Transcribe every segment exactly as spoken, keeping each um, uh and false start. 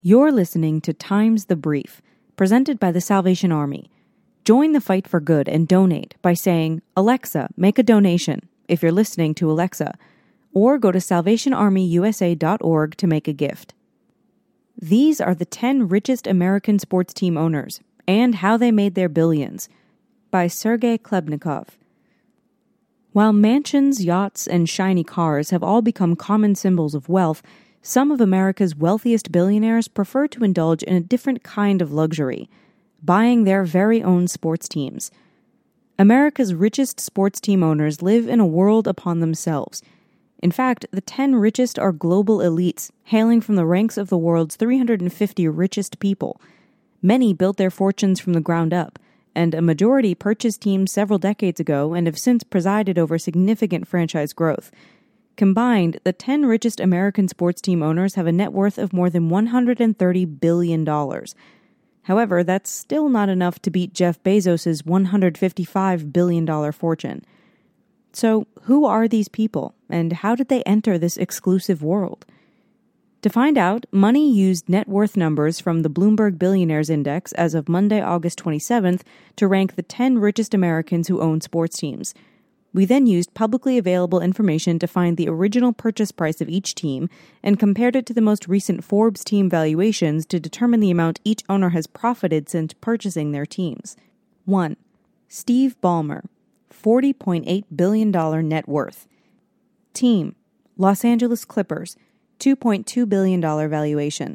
You're listening to Times the Brief, presented by the Salvation Army. Join the fight for good and donate by saying, Alexa, make a donation, if you're listening to Alexa, or go to salvation army u s a dot org to make a gift. These are the ten richest American sports team owners and how they made their billions, by Sergei Klebnikov. While mansions, yachts, and shiny cars have all become common symbols of wealth, some of America's wealthiest billionaires prefer to indulge in a different kind of luxury, buying their very own sports teams. America's richest sports team owners live in a world upon themselves. In fact, the ten richest are global elites, hailing from the ranks of the world's three hundred fifty richest people. Many built their fortunes from the ground up, and a majority purchased teams several decades ago and have since presided over significant franchise growth. Combined, the ten richest American sports team owners have a net worth of more than one hundred thirty billion dollars. However, that's still not enough to beat Jeff Bezos' one hundred fifty-five billion dollars fortune. So, who are these people, and how did they enter this exclusive world? To find out, Money used net worth numbers from the Bloomberg Billionaires Index as of Monday, August twenty-seventh, to rank the ten richest Americans who own sports teams. We then used publicly available information to find the original purchase price of each team and compared it to the most recent Forbes team valuations to determine the amount each owner has profited since purchasing their teams. one. Steve Ballmer, forty point eight billion dollars net worth. Team, Los Angeles Clippers, two point two billion dollars valuation.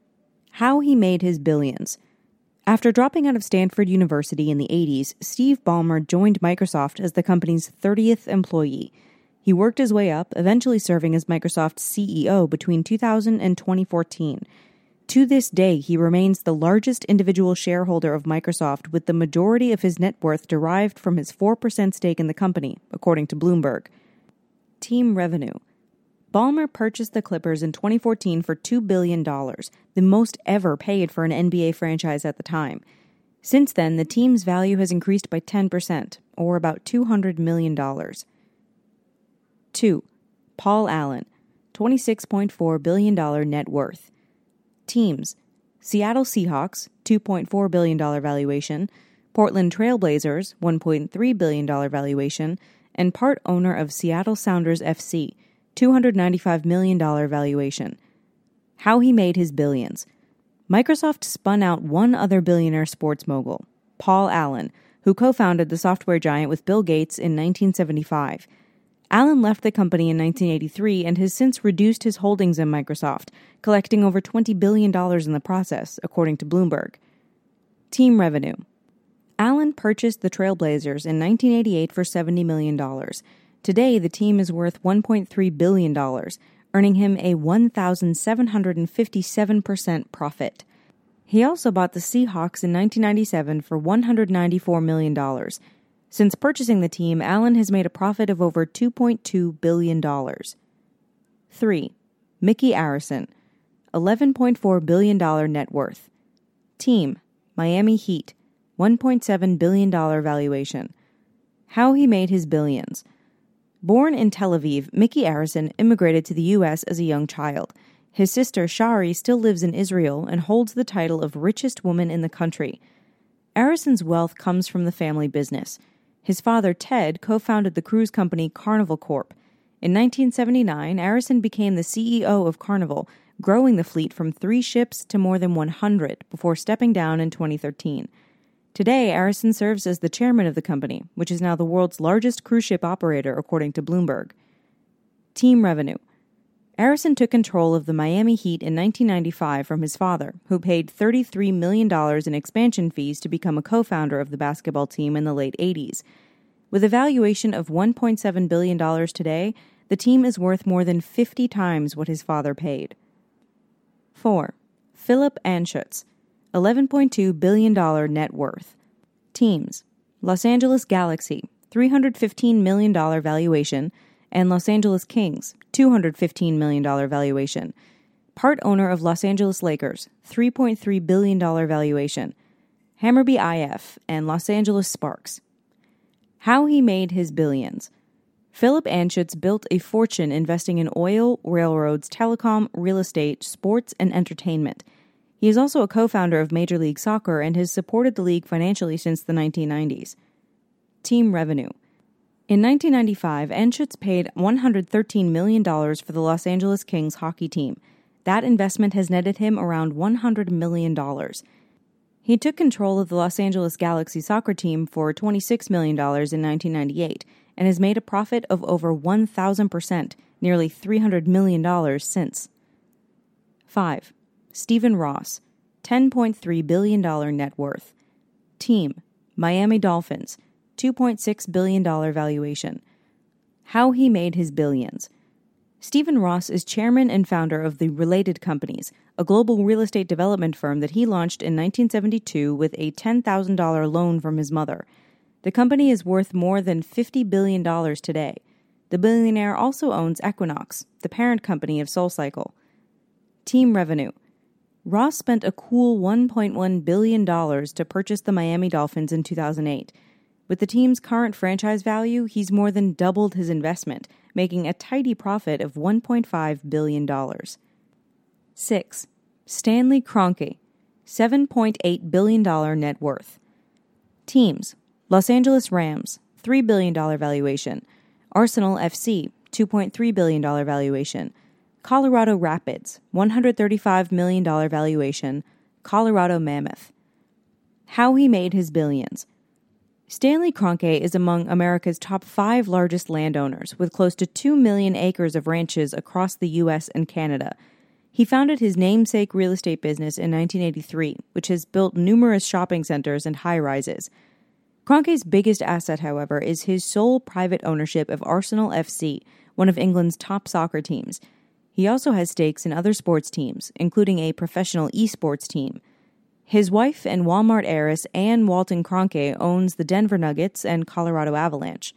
How he made his billions. After dropping out of Stanford University in the eighties, Steve Ballmer joined Microsoft as the company's thirtieth employee. He worked his way up, eventually serving as Microsoft's C E O between two thousand and twenty fourteen. To this day, he remains the largest individual shareholder of Microsoft, with the majority of his net worth derived from his four percent stake in the company, according to Bloomberg. Team revenue. Ballmer purchased the Clippers in twenty fourteen for two billion dollars, the most ever paid for an N B A franchise at the time. Since then, the team's value has increased by ten percent, or about two hundred million dollars. two. Paul Allen, twenty-six point four billion dollars net worth. Teams, Seattle Seahawks, two point four billion dollars valuation, Portland Trail Blazers, one point three billion dollars valuation, and part owner of Seattle Sounders F C, two hundred ninety-five million dollars valuation. How he made his billions. Microsoft spun out one other billionaire sports mogul, Paul Allen, who co-founded the software giant with Bill Gates in nineteen seventy-five. Allen left the company in nineteen eighty-three and has since reduced his holdings in Microsoft, collecting over twenty billion dollars in the process, according to Bloomberg. Team revenue. Allen purchased the Trailblazers in nineteen eighty-eight for seventy million dollars. Today, the team is worth one point three billion dollars, earning him a one thousand seven hundred fifty-seven percent profit. He also bought the Seahawks in nineteen ninety-seven for one hundred ninety-four million dollars. Since purchasing the team, Allen has made a profit of over two point two billion dollars. three. Mickey Arison, eleven point four billion dollars net worth. Team, Miami Heat, one point seven billion dollars valuation. How he made his billions. Born in Tel Aviv, Mickey Arison immigrated to the U S as a young child. His sister Shari still lives in Israel and holds the title of richest woman in the country. Arison's wealth comes from the family business. His father, Ted, co-founded the cruise company Carnival Corp. In nineteen seventy-nine, Arison became the C E O of Carnival, growing the fleet from three ships to more than one hundred before stepping down in twenty thirteen. Today, Arison serves as the chairman of the company, which is now the world's largest cruise ship operator, according to Bloomberg. Team revenue. Arison took control of the Miami Heat in nineteen ninety-five from his father, who paid thirty-three million dollars in expansion fees to become a co-founder of the basketball team in the late eighties. With a valuation of one point seven billion dollars today, the team is worth more than fifty times what his father paid. four. Philip Anschutz, eleven point two billion dollars net worth. Teams, Los Angeles Galaxy, three hundred fifteen million dollars valuation, and Los Angeles Kings, two hundred fifteen million dollars valuation. Part owner of Los Angeles Lakers, three point three billion dollars valuation. Hammarby I F and Los Angeles Sparks. How he made his billions. Philip Anschutz built a fortune investing in oil, railroads, telecom, real estate, sports, and entertainment. He is also a co-founder of Major League Soccer and has supported the league financially since the nineteen nineties. Team revenue. In nineteen ninety-five, Anschutz paid one hundred thirteen million dollars for the Los Angeles Kings hockey team. That investment has netted him around one hundred million dollars. He took control of the Los Angeles Galaxy soccer team for twenty-six million dollars in nineteen ninety-eight and has made a profit of over one thousand percent, nearly three hundred million dollars since. five. Stephen Ross, ten point three billion dollars net worth. Team, Miami Dolphins, two point six billion dollars valuation. How he made his billions. Stephen Ross is chairman and founder of the Related Companies, a global real estate development firm that he launched in nineteen seventy-two with a ten thousand dollars loan from his mother. The company is worth more than fifty billion dollars today. The billionaire also owns Equinox, the parent company of SoulCycle. Team revenue. Ross spent a cool one point one billion dollars to purchase the Miami Dolphins in two thousand eight. With the team's current franchise value, he's more than doubled his investment, making a tidy profit of one point five billion dollars. six. Stanley Kroenke, seven point eight billion dollars net worth. Teams, Los Angeles Rams, three billion dollars valuation. Arsenal F C, two point three billion dollars valuation. Colorado Rapids, one hundred thirty-five million dollars valuation. Colorado Mammoth. How he made his billions. Stanley Kroenke is among America's top five largest landowners, with close to two million acres of ranches across the U S and Canada. He founded his namesake real estate business in nineteen eighty-three, which has built numerous shopping centers and high-rises. Kroenke's biggest asset, however, is his sole private ownership of Arsenal F C, one of England's top soccer teams. He also has stakes in other sports teams, including a professional esports team. His wife and Walmart heiress Ann Walton Kroenke owns the Denver Nuggets and Colorado Avalanche.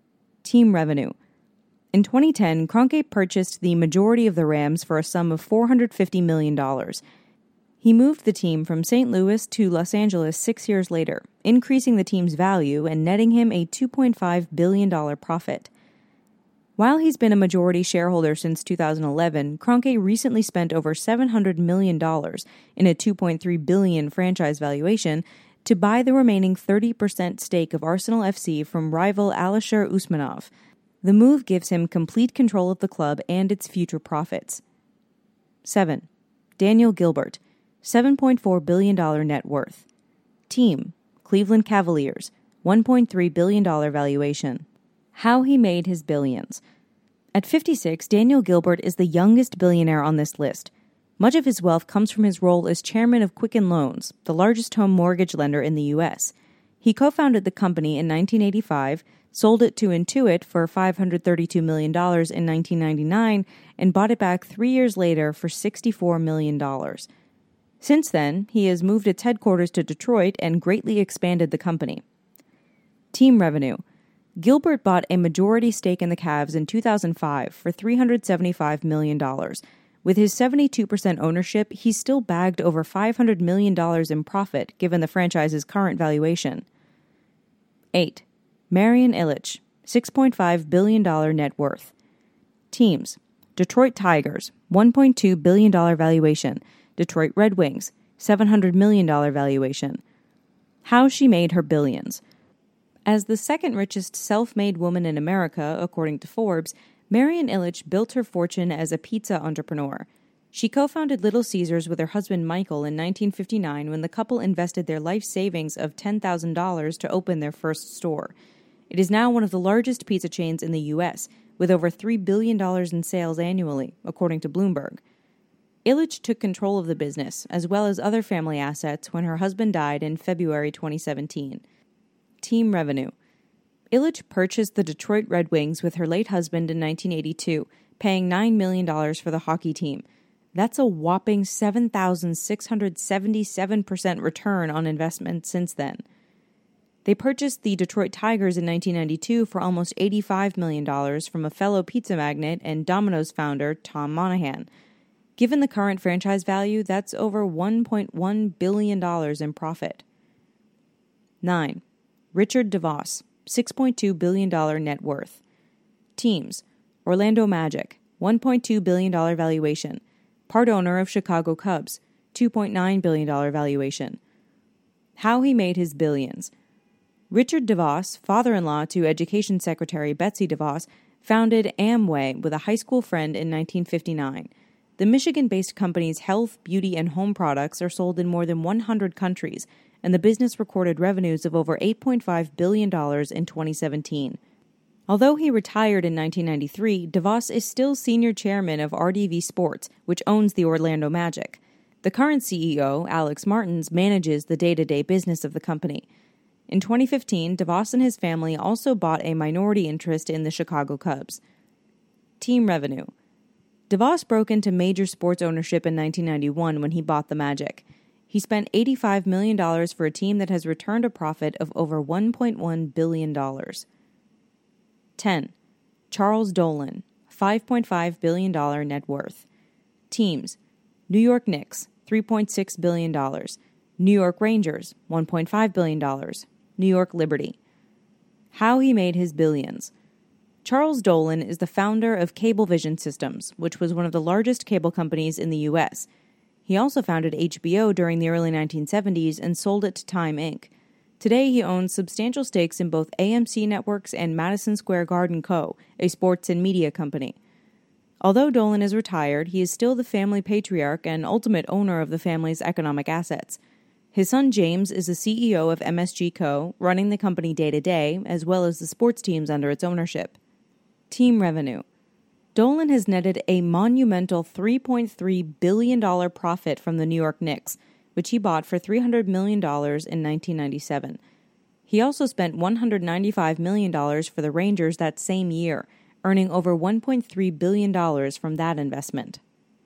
Team revenue. In twenty ten, Kroenke purchased the majority of the Rams for a sum of four hundred fifty million dollars. He moved the team from Saint Louis to Los Angeles six years later, increasing the team's value and netting him a two point five billion dollars profit. While he's been a majority shareholder since two thousand eleven, Kroenke recently spent over seven hundred million dollars in a two point three billion dollars franchise valuation to buy the remaining thirty percent stake of Arsenal F C from rival Alisher Usmanov. The move gives him complete control of the club and its future profits. seven. Daniel Gilbert, seven point four billion dollars net worth. Team, Cleveland Cavaliers, one point three billion dollars valuation. How he made his billions. At fifty-six, Daniel Gilbert is the youngest billionaire on this list. Much of his wealth comes from his role as chairman of Quicken Loans, the largest home mortgage lender in the U S. He co-founded the company in nineteen eighty-five, sold it to Intuit for five hundred thirty-two million dollars in nineteen ninety-nine, and bought it back three years later for sixty-four million dollars. Since then, he has moved its headquarters to Detroit and greatly expanded the company. Team revenue. Gilbert bought a majority stake in the Cavs in two thousand five for three hundred seventy-five million dollars. With his seventy-two percent ownership, he's still bagged over five hundred million dollars in profit given the franchise's current valuation. eight. Marian Ilitch, six point five billion dollars net worth. Teams, Detroit Tigers, one point two billion dollars valuation. Detroit Red Wings, seven hundred million dollars valuation. How she made her billions. As the second richest self-made woman in America, according to Forbes, Marian Ilitch built her fortune as a pizza entrepreneur. She co-founded Little Caesars with her husband Michael in nineteen fifty-nine when the couple invested their life savings of ten thousand dollars to open their first store. It is now one of the largest pizza chains in the U S, with over three billion dollars in sales annually, according to Bloomberg. Ilitch took control of the business, as well as other family assets, when her husband died in February twenty seventeen. Team revenue. Ilitch purchased the Detroit Red Wings with her late husband in nineteen eighty-two, paying nine million dollars for the hockey team. That's a whopping seven thousand six hundred seventy-seven percent return on investment since then. They purchased the Detroit Tigers in nineteen ninety-two for almost eighty-five million dollars from a fellow pizza magnate and Domino's founder, Tom Monahan. Given the current franchise value, that's over one point one billion dollars in profit. nine. Richard DeVos, six point two billion dollars net worth. Teams, Orlando Magic, one point two billion dollars valuation. Part owner of Chicago Cubs, two point nine billion dollars valuation. How he made his billions. Richard DeVos, father-in-law to Education Secretary Betsy DeVos, founded Amway with a high school friend in nineteen fifty-nine. The Michigan-based company's health, beauty, and home products are sold in more than one hundred countries, and the business recorded revenues of over eight point five billion dollars in twenty seventeen. Although he retired in nineteen ninety-three, DeVos is still senior chairman of R D V Sports, which owns the Orlando Magic. The current C E O, Alex Martins, manages the day-to-day business of the company. In twenty fifteen, DeVos and his family also bought a minority interest in the Chicago Cubs. Team revenue. DeVos broke into major sports ownership in nineteen ninety-one when he bought the Magic. He spent eighty-five million dollars for a team that has returned a profit of over one point one billion dollars. ten. Charles Dolan, five point five billion dollars net worth. Teams: New York Knicks, three point six billion dollars. New York Rangers, one point five billion dollars. New York Liberty. How he made his billions. Charles Dolan is the founder of Cablevision Systems, which was one of the largest cable companies in the U S. He also founded H B O during the early nineteen seventies and sold it to Time Incorporated. Today, he owns substantial stakes in both A M C Networks and Madison Square Garden Co., a sports and media company. Although Dolan is retired, he is still the family patriarch and ultimate owner of the family's economic assets. His son James is the C E O of M S G Co., running the company day-to-day, as well as the sports teams under its ownership. Team revenue. Dolan has netted a monumental three point three billion dollars profit from the New York Knicks, which he bought for three hundred million dollars in nineteen ninety-seven. He also spent one hundred ninety-five million dollars for the Rangers that same year, earning over one point three billion dollars from that investment.